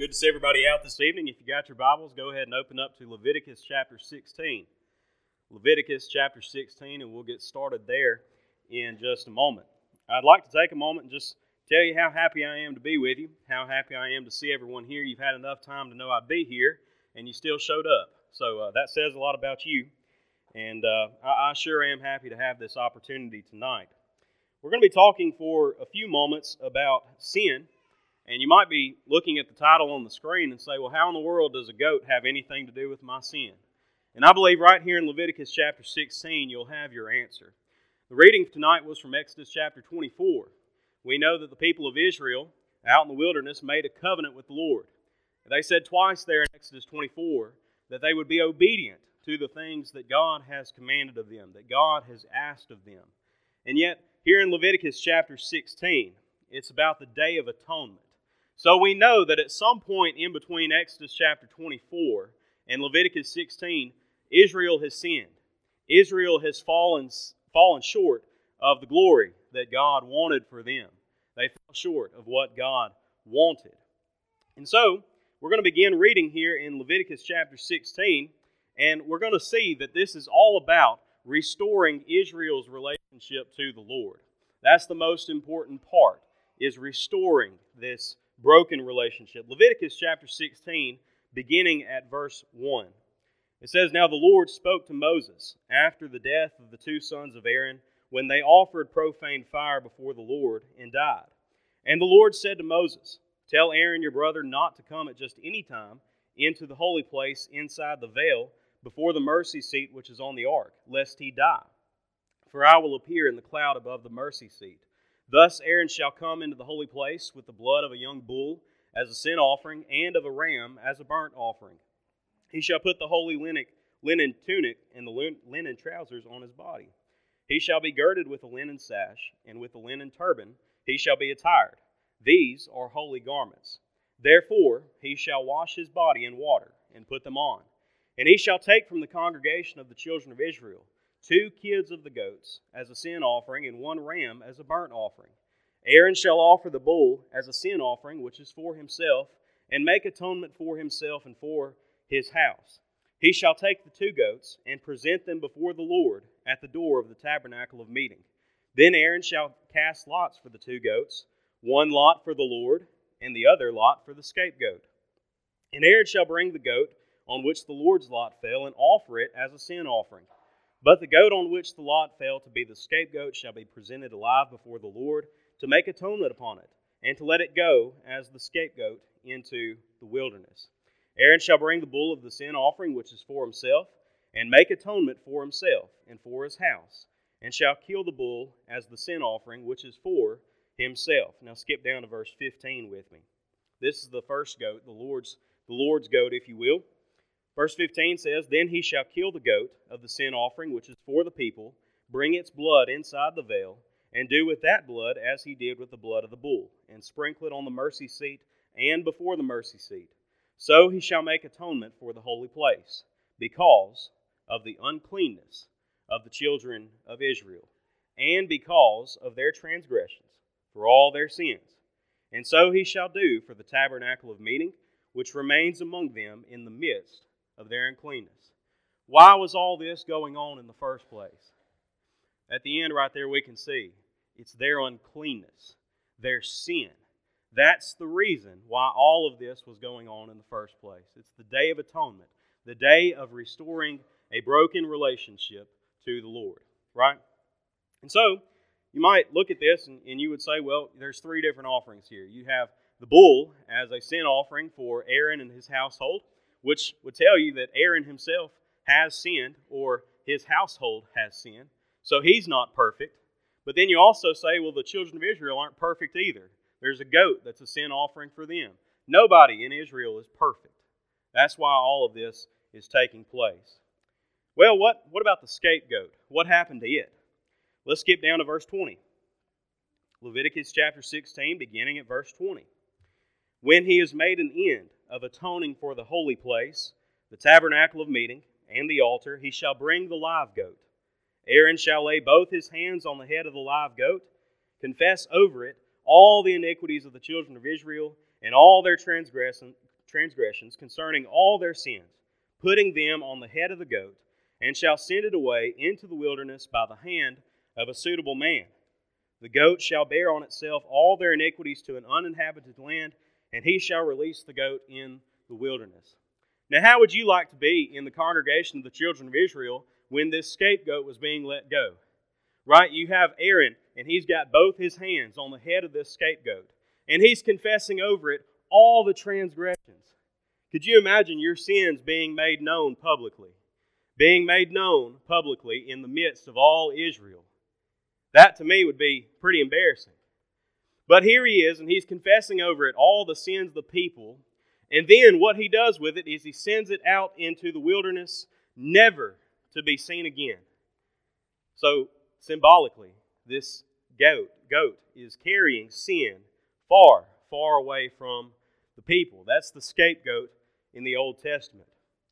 Good to see everybody out this evening. If you got your Bibles, go ahead and open up to Leviticus chapter 16. Leviticus chapter 16, and we'll get started there in just a moment. I'd like to take a moment and just tell you how happy I am to be with you, how happy I am to see everyone here. You've had enough time to know I'd be here, and you still showed up. So that says a lot about you, and I sure am happy to have this opportunity tonight. We're going to be talking for a few moments about sin. And you might be looking at the title on the screen and say, well, how in the world does a goat have anything to do with my sin? And I believe right here in Leviticus chapter 16, you'll have your answer. The reading tonight was from Exodus chapter 24. We know that the people of Israel out in the wilderness made a covenant with the Lord. They said twice there in Exodus 24 that they would be obedient to the things that God has commanded of them, that God has asked of them. And yet, here in Leviticus chapter 16, it's about the Day of Atonement. So we know that at some point in between Exodus chapter 24 and Leviticus 16, Israel has sinned. Israel has fallen short of the glory that God wanted for them. They fell short of what God wanted. And so, we're going to begin reading here in Leviticus chapter 16, and we're going to see that this is all about restoring Israel's relationship to the Lord. That's the most important part, is restoring this broken relationship. Leviticus chapter 16, beginning at verse 1. It says, Now the Lord spoke to Moses after the death of the two sons of Aaron, when they offered profane fire before the Lord and died. And the Lord said to Moses, Tell Aaron your brother not to come at just any time into the holy place inside the veil before the mercy seat which is on the ark, lest he die. For I will appear in the cloud above the mercy seat. Thus Aaron shall come into the holy place with the blood of a young bull as a sin offering, and of a ram as a burnt offering. He shall put the holy linen tunic and the linen trousers on his body. He shall be girded with a linen sash, and with a linen turban he shall be attired. These are holy garments. Therefore he shall wash his body in water, and put them on. And he shall take from the congregation of the children of Israel 2 kids of the goats as a sin offering, and 1 ram as a burnt offering. Aaron shall offer the bull as a sin offering, which is for himself, and make atonement for himself and for his house. He shall take the 2 goats and present them before the Lord at the door of the tabernacle of meeting. Then Aaron shall cast lots for the 2 goats, 1 lot for the Lord, and the other lot for the scapegoat. And Aaron shall bring the goat on which the Lord's lot fell, and offer it as a sin offering. But the goat on which the lot fell to be the scapegoat shall be presented alive before the Lord to make atonement upon it, and to let it go as the scapegoat into the wilderness. Aaron shall bring the bull of the sin offering, which is for himself, and make atonement for himself and for his house, and shall kill the bull as the sin offering, which is for himself. Now skip down to verse 15 with me. This is the first goat, the Lord's goat, if you will. Verse 15 says, Then he shall kill the goat of the sin offering, which is for the people, bring its blood inside the veil, and do with that blood as he did with the blood of the bull, and sprinkle it on the mercy seat and before the mercy seat. So he shall make atonement for the holy place, because of the uncleanness of the children of Israel, and because of their transgressions, for all their sins. And so he shall do for the tabernacle of meeting, which remains among them in the midst of their uncleanness. Why was all this going on in the first place? At the end right there we can see it's their uncleanness, their sin. That's the reason why all of this was going on in the first place. It's the Day of Atonement, the day of restoring a broken relationship to the Lord, right? And so you might look at this and you would say, well, there's 3 different offerings here. You have the bull as a sin offering for Aaron and his household, which would tell you that Aaron himself has sinned, or his household has sinned, so he's not perfect. But then you also say, well, the children of Israel aren't perfect either. There's a goat that's a sin offering for them. Nobody in Israel is perfect. That's why all of this is taking place. Well, what about the scapegoat? What happened to it? Let's skip down to verse 20. Leviticus chapter 16, beginning at verse 20. When he has made an end of atoning for the holy place, the tabernacle of meeting, and the altar, he shall bring the live goat. Aaron shall lay both his hands on the head of the live goat, confess over it all the iniquities of the children of Israel, and all their transgressions, transgressions concerning all their sins, putting them on the head of the goat, and shall send it away into the wilderness by the hand of a suitable man. The goat shall bear on itself all their iniquities to an uninhabited land, and he shall release the goat in the wilderness. Now, how would you like to be in the congregation of the children of Israel when this scapegoat was being let go? Right? You have Aaron, and he's got both his hands on the head of this scapegoat, and he's confessing over it all the transgressions. Could you imagine your sins being made known publicly? Being made known publicly in the midst of all Israel. That to me would be pretty embarrassing. But here he is, and he's confessing over it all the sins of the people. And then what he does with it is he sends it out into the wilderness, never to be seen again. So, symbolically, this goat is carrying sin far, far away from the people. That's the scapegoat in the Old Testament.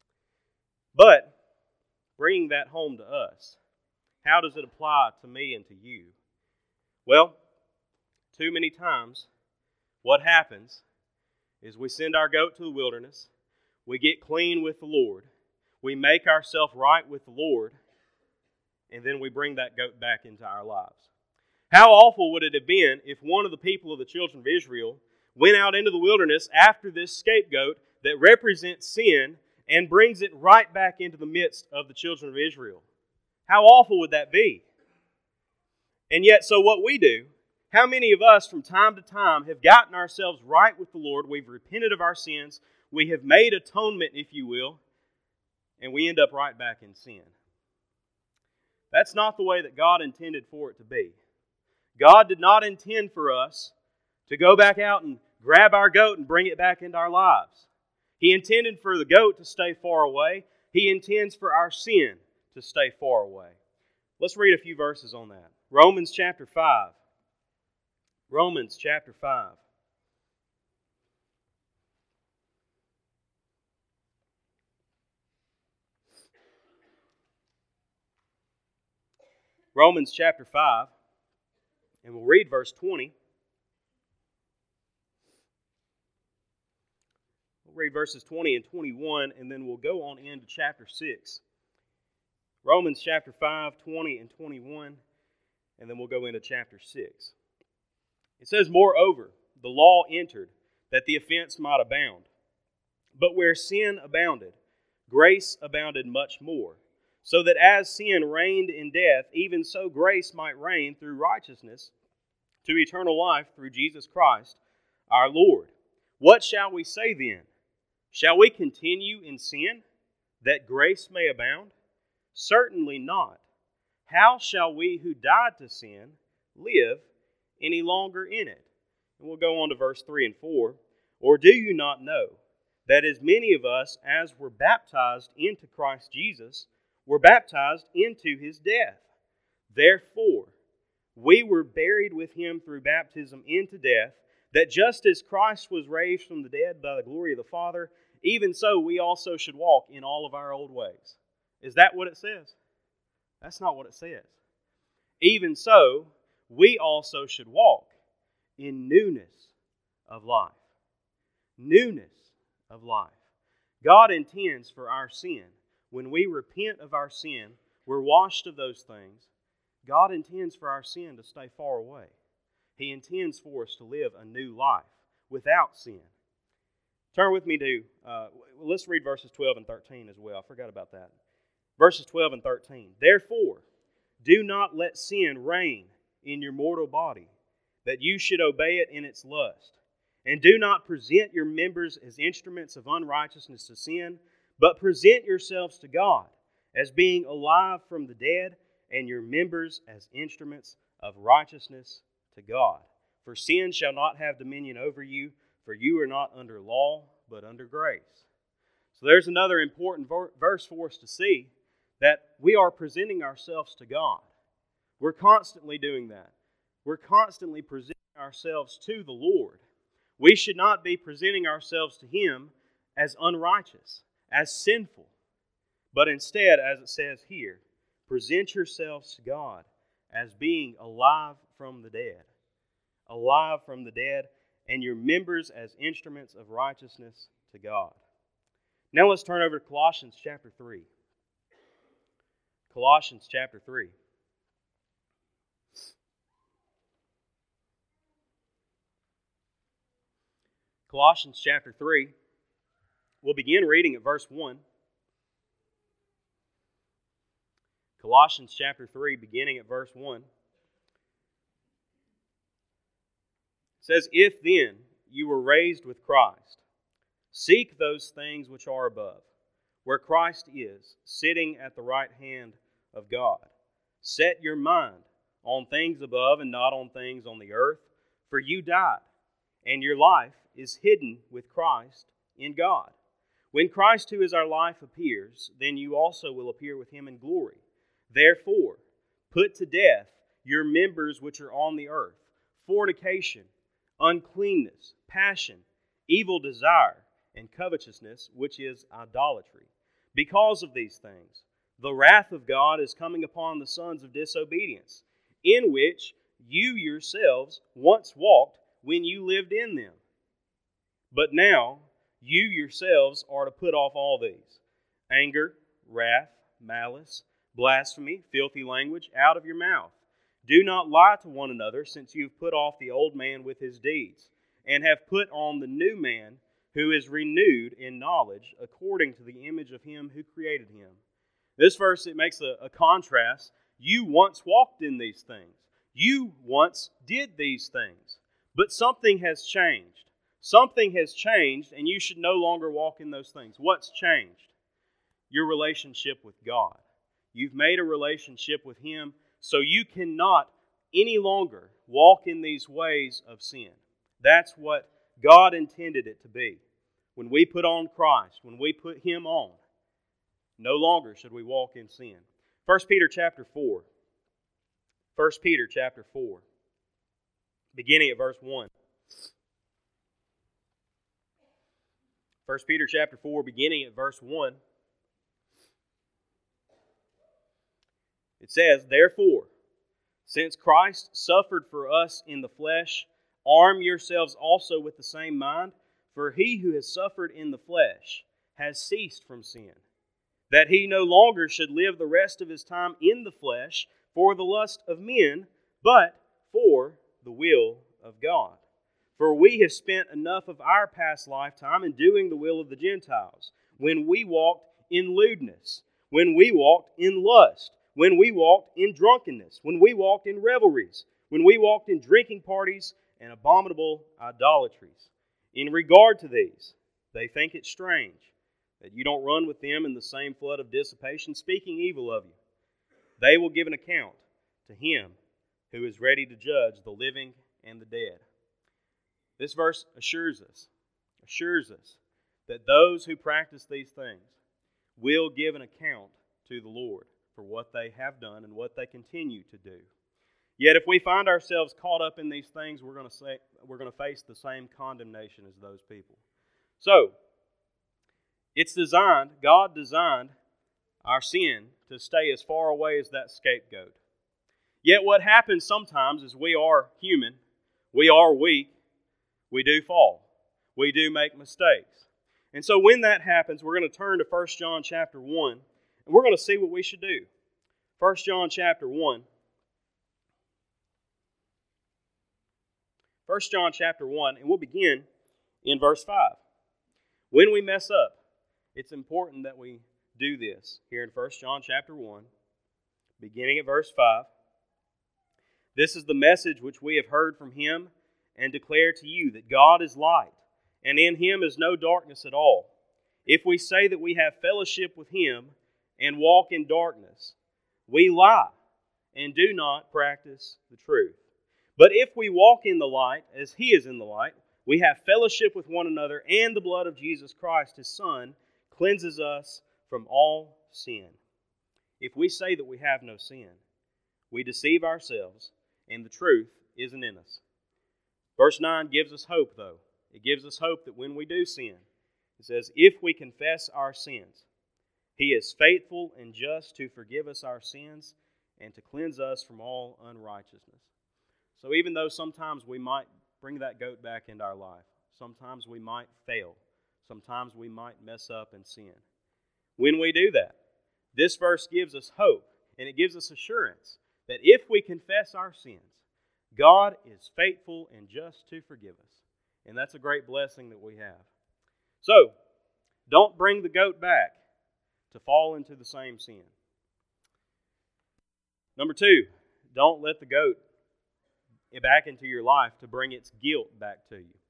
But, bringing that home to us, how does it apply to me and to you? Well, too many times, what happens is we send our goat to the wilderness, we get clean with the Lord, we make ourselves right with the Lord, and then we bring that goat back into our lives. How awful would it have been if one of the people of the children of Israel went out into the wilderness after this scapegoat that represents sin and brings it right back into the midst of the children of Israel? How awful would that be? And yet, so what we do, how many of us from time to time have gotten ourselves right with the Lord, we've repented of our sins, we have made atonement, if you will, and we end up right back in sin? That's not the way that God intended for it to be. God did not intend for us to go back out and grab our goat and bring it back into our lives. He intended for the goat to stay far away. He intends for our sin to stay far away. Let's read a few verses on that. Romans chapter 5. Romans chapter 5. Romans chapter 5, and we'll read verse 20. We'll read verses 20 and 21, and then we'll go on into chapter 6. Romans chapter 5, 20 and 21, and then we'll go into chapter 6. It says, "Moreover, the law entered, that the offense might abound. But where sin abounded, grace abounded much more. So that as sin reigned in death, even so grace might reign through righteousness to eternal life through Jesus Christ our Lord. What shall we say then? Shall we continue in sin, that grace may abound? Certainly not. How shall we who died to sin live any longer in it?" And we'll go on to verse 3 and 4. "Or do you not know that as many of us as were baptized into Christ Jesus were baptized into his death? Therefore, we were buried with him through baptism into death, that just as Christ was raised from the dead by the glory of the Father, even so we also should walk in all of our old ways." Is that what it says? That's not what it says. "Even so, we also should walk in newness of life." Newness of life. God intends for our sin. When we repent of our sin, we're washed of those things. God intends for our sin to stay far away. He intends for us to live a new life without sin. Turn with me to, let's read verses 12 and 13 as well. I forgot about that. Verses 12 and 13. "Therefore, do not let sin reign in your mortal body, that you should obey it in its lust. And do not present your members as instruments of unrighteousness to sin, but present yourselves to God as being alive from the dead, and your members as instruments of righteousness to God. For sin shall not have dominion over you, for you are not under law, but under grace." So there's another important verse for us to see, that we are presenting ourselves to God. We're constantly doing that. We're constantly presenting ourselves to the Lord. We should not be presenting ourselves to Him as unrighteous, as sinful, but instead, as it says here, present yourselves to God as being alive from the dead. Alive from the dead, and your members as instruments of righteousness to God. Now let's turn over to Colossians chapter 3. Colossians chapter 3. Colossians chapter 3. We'll begin reading at verse 1. Colossians chapter 3, beginning at verse 1. It says, "If then you were raised with Christ, seek those things which are above, where Christ is, sitting at the right hand of God. Set your mind on things above and not on things on the earth, for you died, and your life is hidden with Christ in God. When Christ, who is our life, appears, then you also will appear with him in glory. Therefore, put to death your members which are on the earth, fornication, uncleanness, passion, evil desire, and covetousness, which is idolatry. Because of these things, the wrath of God is coming upon the sons of disobedience, in which you yourselves once walked when you lived in them. But now you yourselves are to put off all these: anger, wrath, malice, blasphemy, filthy language out of your mouth. Do not lie to one another, since you have put off the old man with his deeds, and have put on the new man, who is renewed in knowledge according to the image of him who created him." This verse, it makes a contrast. You once walked in these things. You once did these things. But something has changed. Something has changed, and you should no longer walk in those things. What's changed? Your relationship with God. You've made a relationship with Him, so you cannot any longer walk in these ways of sin. That's what God intended it to be. When we put on Christ, when we put Him on, no longer should we walk in sin. 1 Peter chapter 4. 1 Peter chapter 4, beginning at verse 1. 1 Peter chapter 4, beginning at verse 1. It says, "Therefore, since Christ suffered for us in the flesh, arm yourselves also with the same mind, for he who has suffered in the flesh has ceased from sin, that he no longer should live the rest of his time in the flesh for the lust of men, but for the will of God. For we have spent enough of our past lifetime in doing the will of the Gentiles, when we walked in lewdness, when we walked in lust, when we walked in drunkenness, when we walked in revelries, when we walked in drinking parties and abominable idolatries. In regard to these, they think it strange that you don't run with them in the same flood of dissipation, speaking evil of you. They will give an account to Him who is ready to judge the living and the dead." This verse assures us that those who practice these things will give an account to the Lord for what they have done and what they continue to do. Yet if we find ourselves caught up in these things, we're going to face the same condemnation as those people. So, God designed our sin to stay as far away as that scapegoat. Yet what happens sometimes is we are human, we are weak, we do fall, we do make mistakes. And so when that happens, we're going to turn to 1 John chapter 1, and we're going to see what we should do. 1 John chapter 1. 1 John chapter 1, and we'll begin in verse 5. When we mess up, it's important that we do this here in 1 John chapter 1, beginning at verse 5. "This is the message which we have heard from Him and declare to you, that God is light, and in Him is no darkness at all. If we say that we have fellowship with Him and walk in darkness, we lie and do not practice the truth. But if we walk in the light, as He is in the light, we have fellowship with one another, and the blood of Jesus Christ, His Son, cleanses us from all sin. If we say that we have no sin, we deceive ourselves, and the truth isn't in us." Verse 9 gives us hope, though. It gives us hope that when we do sin, it says, "If we confess our sins, He is faithful and just to forgive us our sins and to cleanse us from all unrighteousness." So even though sometimes we might bring that goat back into our life. Sometimes we might fail. Sometimes we might mess up and sin. When we do that, this verse gives us hope, and it gives us assurance that if we confess our sins, God is faithful and just to forgive us. And that's a great blessing that we have. So, don't bring the goat back to fall into the same sin. Number 2, don't let the goat back into your life to bring its guilt back to you.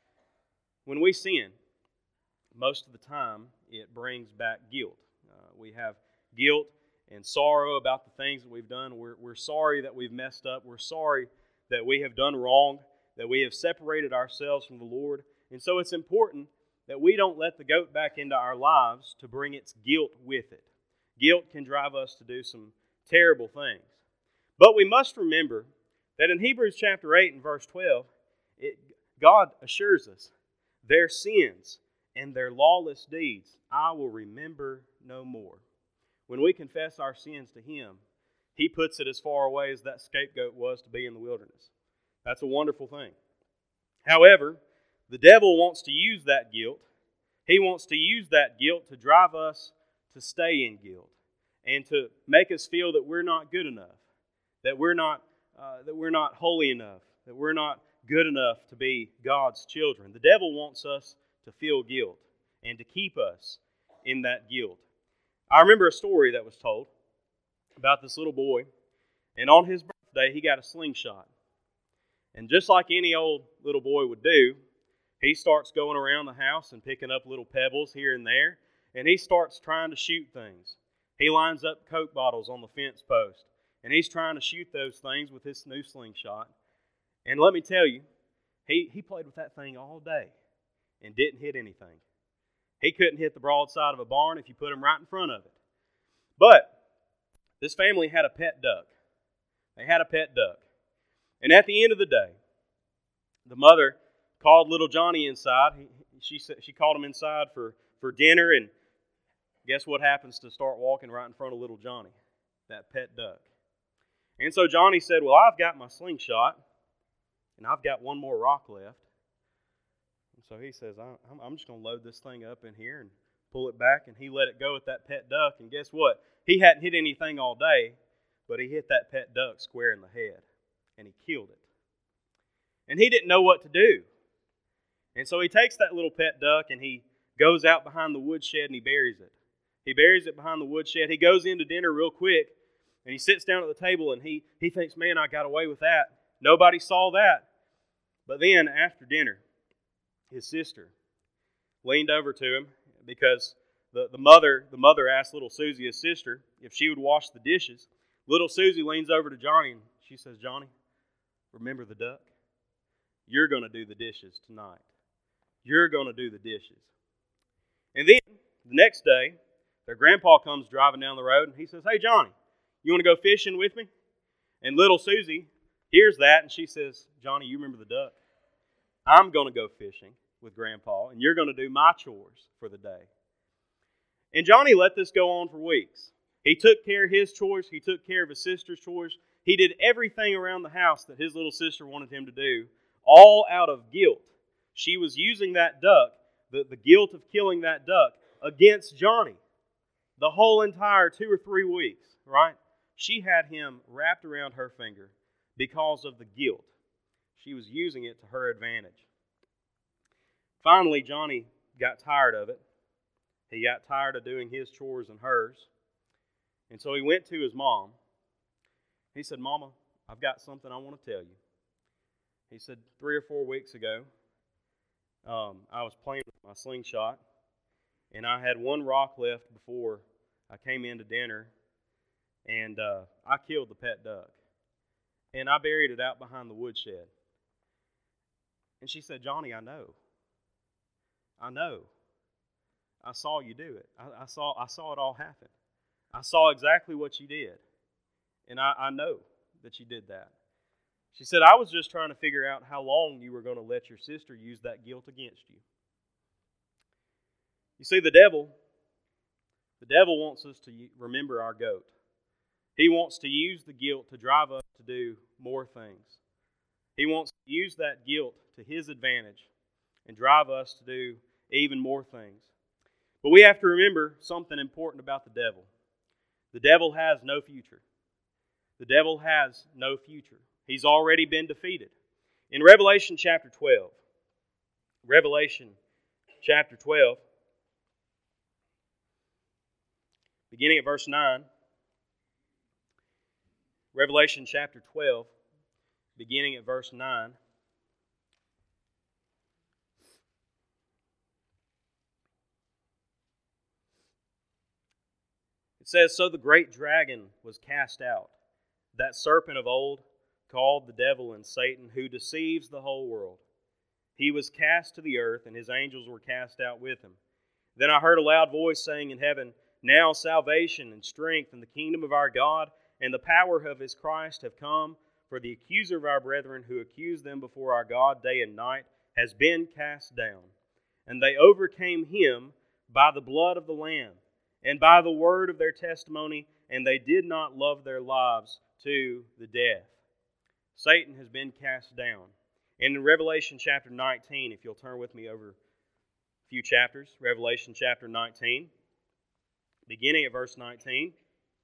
When we sin, most of the time it brings back guilt. We have guilt and sorrow about the things that we've done. We're sorry that we've messed up. We're sorry that we have done wrong, that we have separated ourselves from the Lord. And so it's important that we don't let the goat back into our lives to bring its guilt with it. Guilt can drive us to do some terrible things. But we must remember that in Hebrews chapter 8 and verse 12, God assures us, their sins and their lawless deeds I will remember no more. When we confess our sins to Him, He puts it as far away as that scapegoat was to be in the wilderness. That's a wonderful thing. However, the devil wants to use that guilt. He wants to use that guilt to drive us to stay in guilt and to make us feel that we're not good enough, that we're not holy enough, that we're not good enough to be God's children. The devil wants us to feel guilt and to keep us in that guilt. I remember a story that was told about this little boy, and on his birthday he got a slingshot. And just like any old little boy would do, he starts going around the house and picking up little pebbles here and there, and he starts trying to shoot things. He lines up Coke bottles on the fence post, and he's trying to shoot those things with his new slingshot. And let me tell you, he played with that thing all day and didn't hit anything. He couldn't hit the broadside of a barn if you put him right in front of it. But this family had a pet duck. They had a pet duck. And at the end of the day, the mother called little Johnny inside. She called him inside for dinner, and guess what happens to start walking right in front of little Johnny? That pet duck. And so Johnny said, well, I've got my slingshot, and I've got one more rock left. And so he says, I'm just going to load this thing up in here and pull it back, and he let it go at that pet duck, and guess what? He hadn't hit anything all day, but he hit that pet duck square in the head, and he killed it. And he didn't know what to do. And so he takes that little pet duck, and he goes out behind the woodshed, and he buries it. He buries it behind the woodshed. He goes into dinner real quick, and he sits down at the table, and he thinks, man, I got away with that. Nobody saw that. But then, after dinner, his sister leaned over to him because the mother asked little Susie, his sister, if she would wash the dishes. Little Susie leans over to Johnny, and she says, Johnny, remember the duck? You're going to do the dishes tonight. You're going to do the dishes. And then, the next day, their grandpa comes driving down the road, and he says, hey, Johnny, you want to go fishing with me? And little Susie hears that, and she says, Johnny, you remember the duck? I'm going to go fishing with Grandpa, and you're going to do my chores for the day. And Johnny let this go on for weeks. He took care of his chores. He took care of his sister's chores. He did everything around the house that his little sister wanted him to do, all out of guilt. She was using that duck, the guilt of killing that duck, against Johnny the whole entire 2 or 3 weeks, right? She had him wrapped around her finger because of the guilt. She was using it to her advantage. Finally, Johnny got tired of it. He got tired of doing his chores and hers. And so he went to his mom. He said, Mama, I've got something I want to tell you. He said, 3 or 4 weeks ago, I was playing with my slingshot, and I had one rock left before I came into dinner, and I killed the pet duck. And I buried it out behind the woodshed. And she said, Johnny, I know. I saw you do it. I saw it all happen. I saw exactly what you did. And I know that you did that. She said, I was just trying to figure out how long you were going to let your sister use that guilt against you. You see, the devil wants us to remember our goat. He wants to use the guilt to drive us to do more things. He wants to use that guilt to his advantage and drive us to do even more things. But we have to remember something important about the devil. The devil has no future. The devil has no future. He's already been defeated. In Revelation chapter 12, beginning at verse 9, Revelation chapter 12, beginning at verse 9, it says, "So the great dragon was cast out, that serpent of old, called the devil and Satan, who deceives the whole world. He was cast to the earth, and his angels were cast out with him. Then I heard a loud voice saying in heaven, 'Now salvation and strength and the kingdom of our God and the power of his Christ have come, for the accuser of our brethren who accused them before our God day and night has been cast down. And they overcame him by the blood of the Lamb and by the word of their testimony, and they did not love their lives to the death.'" Satan has been cast down. And in Revelation chapter 19, if you'll turn with me over a few chapters, Revelation chapter 19, beginning at verse 19.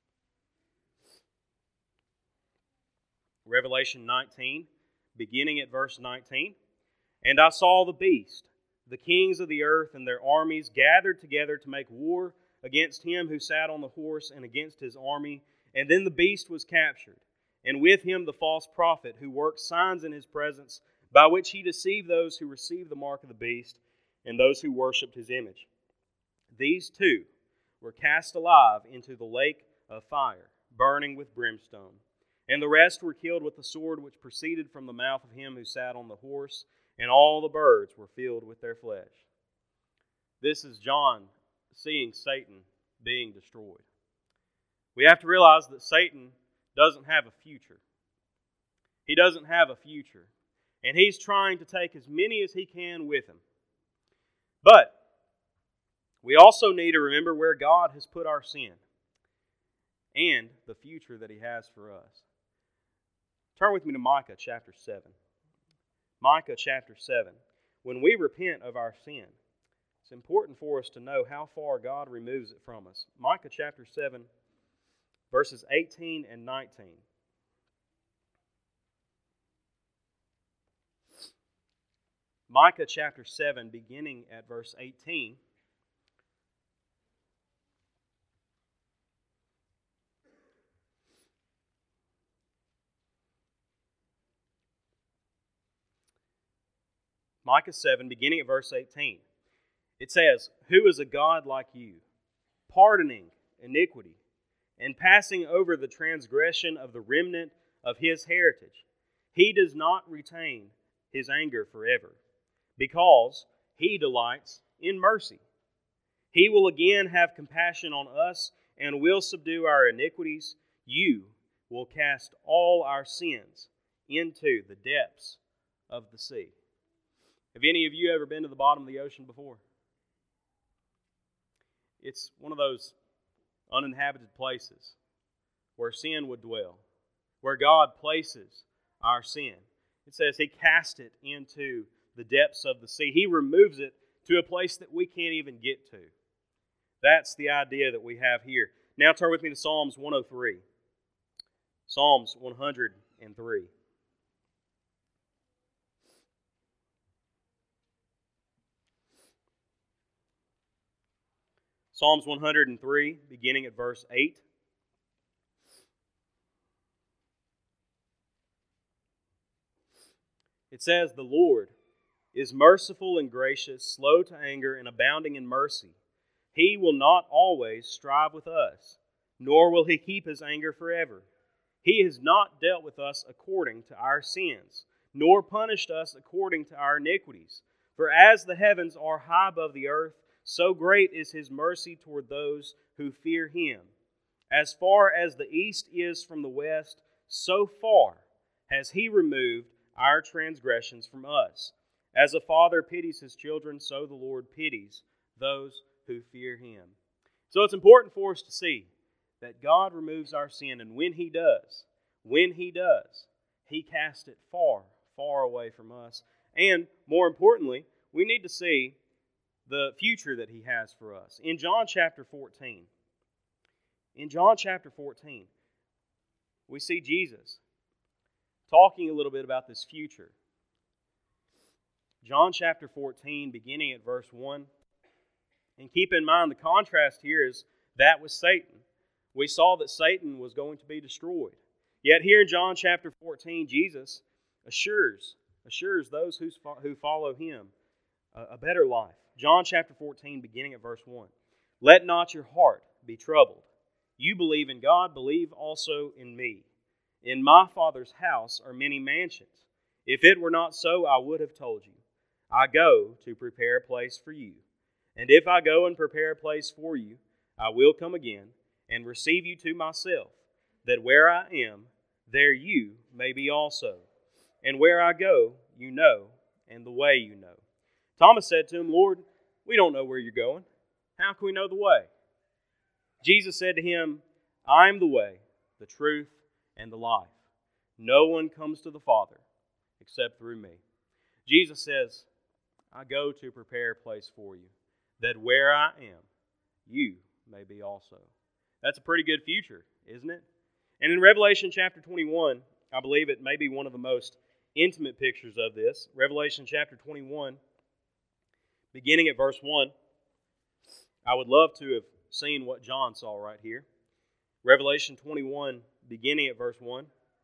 Revelation 19, beginning at verse 19. "And I saw the beast, the kings of the earth and their armies gathered together to make war against him who sat on the horse and against his army. And then the beast was captured, and with him the false prophet who worked signs in his presence, by which he deceived those who received the mark of the beast and those who worshipped his image. These two were cast alive into the lake of fire, burning with brimstone. And the rest were killed with the sword which proceeded from the mouth of him who sat on the horse, and all the birds were filled with their flesh." This is John seeing Satan being destroyed. We have to realize that Satan doesn't have a future. He doesn't have a future. And he's trying to take as many as he can with him. But we also need to remember where God has put our sin and the future that he has for us. Turn with me to Micah chapter 7. Micah chapter 7. When we repent of our sin, it's important for us to know how far God removes it from us. Micah chapter 7, verses 18 and 19. Micah chapter 7, beginning at verse 18. Micah 7, beginning at verse 18. It says, "Who is a God like you, pardoning iniquity, and passing over the transgression of the remnant of his heritage? He does not retain his anger forever, because he delights in mercy. He will again have compassion on us and will subdue our iniquities. You will cast all our sins into the depths of the sea." Have any of you ever been to the bottom of the ocean before? It's one of those uninhabited places where sin would dwell, where God places our sin. It says he cast it into the depths of the sea. He removes it to a place that we can't even get to. That's the idea that we have here. Now turn with me to Psalms 103. Psalms 103. Psalms 103, beginning at verse 8. It says, "The Lord is merciful and gracious, slow to anger, and abounding in mercy. He will not always strive with us, nor will he keep his anger forever. He has not dealt with us according to our sins, nor punished us according to our iniquities. For as the heavens are high above the earth, so great is his mercy toward those who fear him. As far as the east is from the west, so far has he removed our transgressions from us. As a father pities his children, so the Lord pities those who fear him." So it's important for us to see that God removes our sin, and when he does, he casts it far, far away from us. And more importantly, we need to see the future that He has for us. In John chapter 14, we see Jesus talking a little bit about this future. John chapter 14, beginning at verse 1. And keep in mind, the contrast here is that with Satan. We saw that Satan was going to be destroyed. Yet here in John chapter 14, Jesus assures those who follow Him a better life. John chapter 14, beginning at verse 1. Let not your heart be troubled. You believe in God, believe also in me. In my Father's house are many mansions. If it were not so, I would have told you. I go to prepare a place for you. And if I go and prepare a place for you, I will come again and receive you to myself, that where I am, there you may be also. And where I go, you know, and the way you know. Thomas said to him, Lord, we don't know where you're going. How can we know the way? Jesus said to him, I am the way, the truth, and the life. No one comes to the Father except through me. Jesus says, I go to prepare a place for you, that where I am, you may be also. That's a pretty good future, isn't it? And in Revelation chapter 21, I believe it may be one of the most intimate pictures of this. Revelation chapter 21, beginning at verse 1. I would love to have seen what John saw right here. Revelation 21, beginning at verse 1.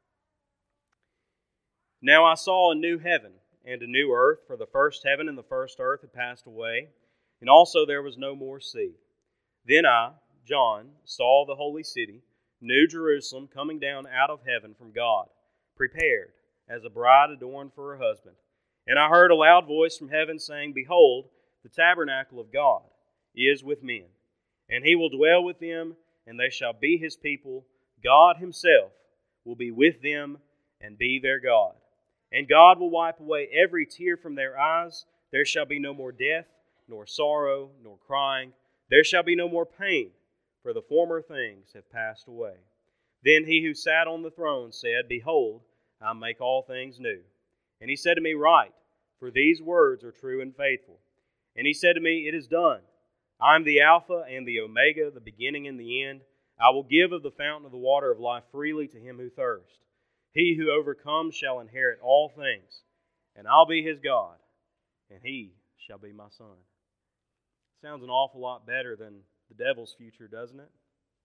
Now I saw a new heaven and a new earth, for the first heaven and the first earth had passed away, and also there was no more sea. Then I, John, saw the holy city, New Jerusalem, coming down out of heaven from God, prepared as a bride adorned for her husband. And I heard a loud voice from heaven saying, Behold, the tabernacle of God is with men, and He will dwell with them, and they shall be His people. God Himself will be with them and be their God. And God will wipe away every tear from their eyes. There shall be no more death, nor sorrow, nor crying. There shall be no more pain, for the former things have passed away. Then He who sat on the throne said, Behold, I make all things new. And He said to me, Write, for these words are true and faithful. And He said to me, It is done. I am the Alpha and the Omega, the beginning and the end. I will give of the fountain of the water of life freely to him who thirsts. He who overcomes shall inherit all things, and I'll be his God, and he shall be my son. Sounds an awful lot better than the devil's future, doesn't it?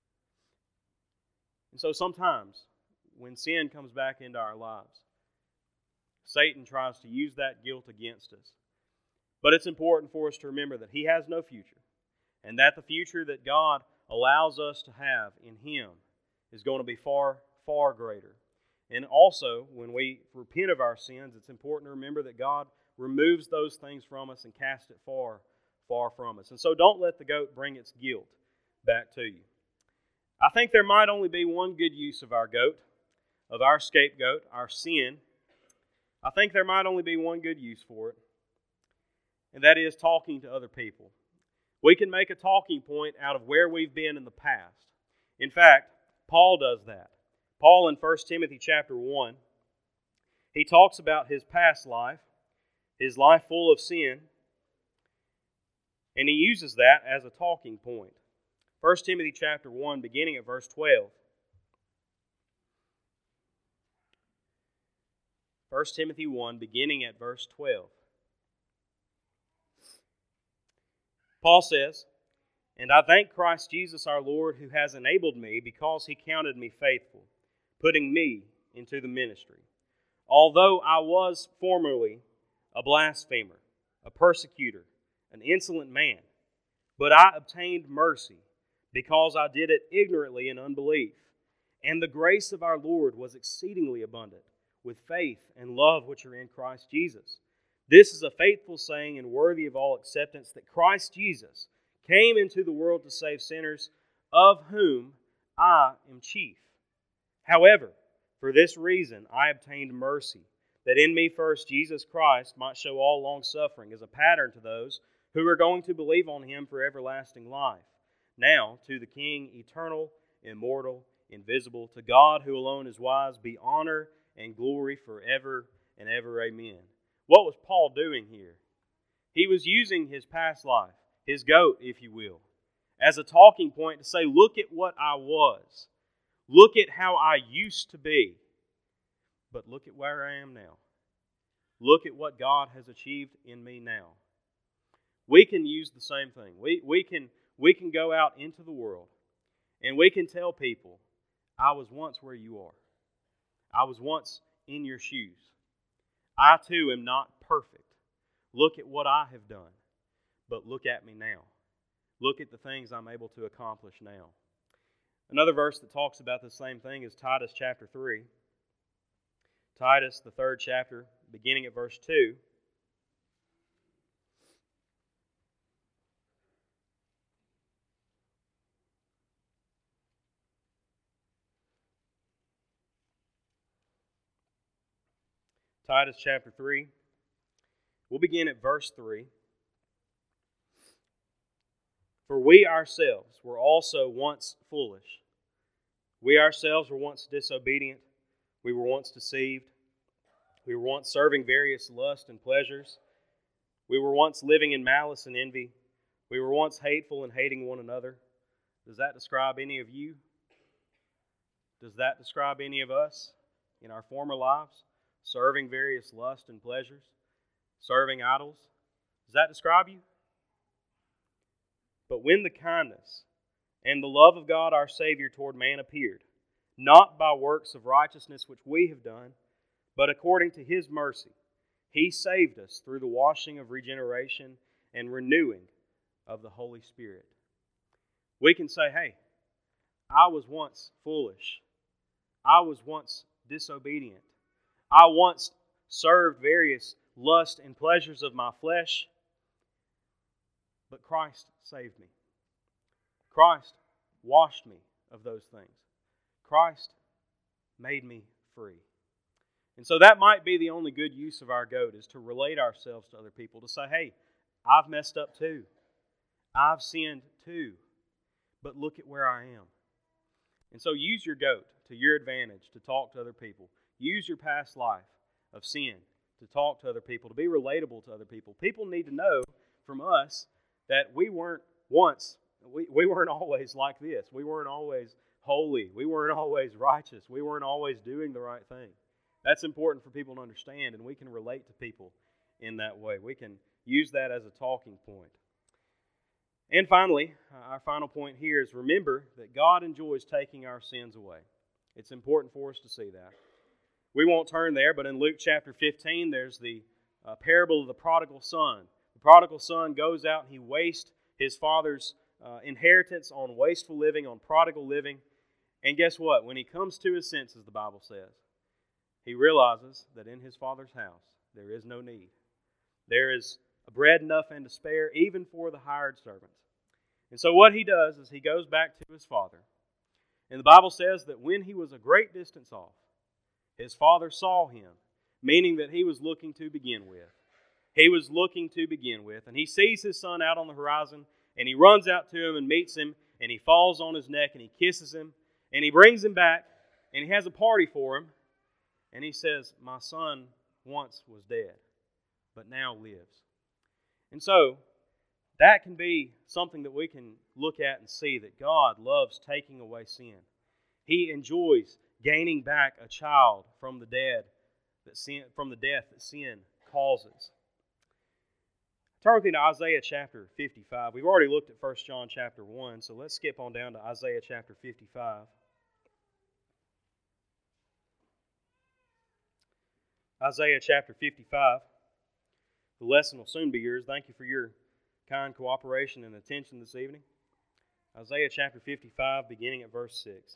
And so sometimes, when sin comes back into our lives, Satan tries to use that guilt against us. But it's important for us to remember that he has no future, and that the future that God allows us to have in Him is going to be far, far greater. And also, when we repent of our sins, it's important to remember that God removes those things from us and casts it far, far from us. And so don't let the goat bring its guilt back to you. I think there might only be one good use of our goat, of our scapegoat, our sin. I think there might only be one good use for it, and that is talking to other people. We can make a talking point out of where we've been in the past. In fact, Paul does that. Paul in 1 Timothy chapter 1, he talks about his past life, his life full of sin, and he uses that as a talking point. 1 Timothy chapter 1, beginning at verse 12. 1 Timothy 1, beginning at verse 12. Paul says, And I thank Christ Jesus our Lord, who has enabled me, because He counted me faithful, putting me into the ministry. Although I was formerly a blasphemer, a persecutor, an insolent man, but I obtained mercy, because I did it ignorantly in unbelief. And the grace of our Lord was exceedingly abundant, with faith and love which are in Christ Jesus. This is a faithful saying and worthy of all acceptance, that Christ Jesus came into the world to save sinners, of whom I am chief. However, for this reason I obtained mercy, that in me first Jesus Christ might show all long-suffering as a pattern to those who are going to believe on Him for everlasting life. Now, to the King, eternal, immortal, invisible, to God who alone is wise, be honor and glory forever and ever. Amen. What was Paul doing here? He was using his past life, his goat, if you will, as a talking point to say, look at what I was. Look at how I used to be. But look at where I am now. Look at what God has achieved in me now. We can use the same thing. We can go out into the world and we can tell people, I was once where you are. I was once in your shoes. I too am not perfect. Look at what I have done. But look at me now. Look at the things I'm able to accomplish now. Another verse that talks about the same thing is Titus chapter 3. Titus, the 3rd chapter, beginning at verse 2. Titus chapter 3. We'll begin at verse 3. For we ourselves were also once foolish. We ourselves were once disobedient. We were once deceived. We were once serving various lusts and pleasures. We were once living in malice and envy. We were once hateful and hating one another. Does that describe any of you? Does that describe any of us in our former lives? Serving various lusts and pleasures? Serving idols? Does that describe you? But when the kindness and the love of God our Savior toward man appeared, not by works of righteousness which we have done, but according to His mercy, He saved us through the washing of regeneration and renewing of the Holy Spirit. We can say, hey, I was once foolish. I was once disobedient. I once served various lusts and pleasures of my flesh, but Christ saved me. Christ washed me of those things. Christ made me free. And so that might be the only good use of our goat, is to relate ourselves to other people, to say, hey, I've messed up too. I've sinned too. But look at where I am. And so use your goat to your advantage to talk to other people. Use your past life of sin to talk to other people, to be relatable to other people. People need to know from us that we weren't always like this. We weren't always holy. We weren't always righteous. We weren't always doing the right thing. That's important for people to understand, and we can relate to people in that way. We can use that as a talking point. And finally, our final point here is remember that God enjoys taking our sins away. It's important for us to see that. We won't turn there, but in Luke chapter 15, there's the parable of the prodigal son. The prodigal son goes out and he wastes his father's inheritance on wasteful living, on prodigal living. And guess what? When he comes to his senses, the Bible says, he realizes that in his father's house there is no need. There is bread enough and to spare, even for the hired servants. And so what he does is he goes back to his father. And the Bible says that when he was a great distance off, his father saw him, meaning that he was looking to begin with. He was looking to begin with. And he sees his son out on the horizon, and he runs out to him and meets him, and he falls on his neck and he kisses him, and he brings him back, and he has a party for him, and he says, my son once was dead, but now lives. And so, that can be something that we can look at and see, that God loves taking away sin. He enjoys gaining back a child from the death that sin causes. Turn with me to Isaiah chapter 55. We've already looked at 1 John chapter 1, so let's skip on down to Isaiah chapter 55. Isaiah chapter 55. The lesson will soon be yours. Thank you for your kind cooperation and attention this evening. Isaiah chapter 55, beginning at verse 6.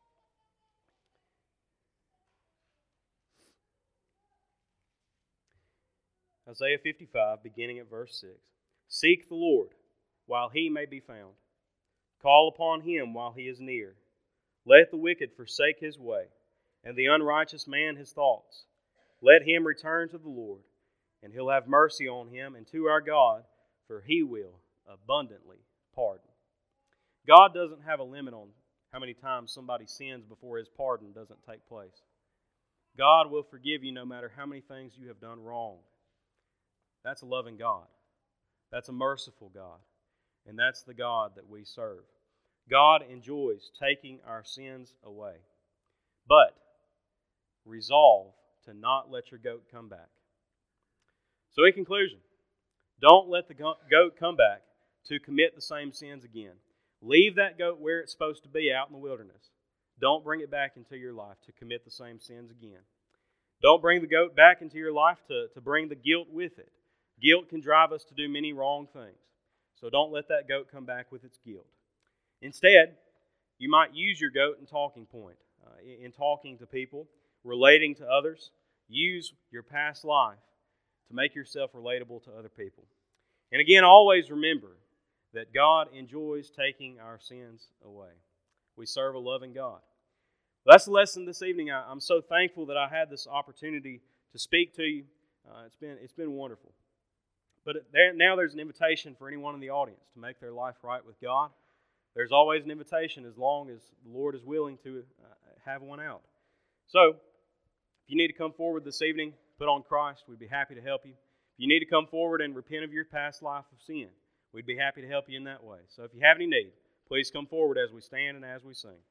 Isaiah 55, beginning at verse 6. Seek the Lord while He may be found. Call upon Him while He is near. Let the wicked forsake his way, and the unrighteous man his thoughts. Let him return to the Lord, and He'll have mercy on him, and to our God, for He will abundantly pardon. God doesn't have a limit on how many times somebody sins before His pardon doesn't take place. God will forgive you no matter how many things you have done wrong. That's a loving God. That's a merciful God. And that's the God that we serve. God enjoys taking our sins away. But resolve to not let your goat come back. So in conclusion, don't let the goat come back to commit the same sins again. Leave that goat where it's supposed to be, out in the wilderness. Don't bring it back into your life to commit the same sins again. Don't bring the goat back into your life to bring the guilt with it. Guilt can drive us to do many wrong things. So don't let that goat come back with its guilt. Instead, you might use your goat in talking point. In talking to people, relating to others, use your past life to make yourself relatable to other people. And again, always remember that God enjoys taking our sins away. We serve a loving God. That's the lesson this evening. I'm so thankful that I had this opportunity to speak to you. It's been wonderful. But now there's an invitation for anyone in the audience to make their life right with God. There's always an invitation as long as the Lord is willing to have one out. So, if you need to come forward this evening, put on Christ, we'd be happy to help you. If you need to come forward and repent of your past life of sin, we'd be happy to help you in that way. So if you have any need, please come forward as we stand and as we sing.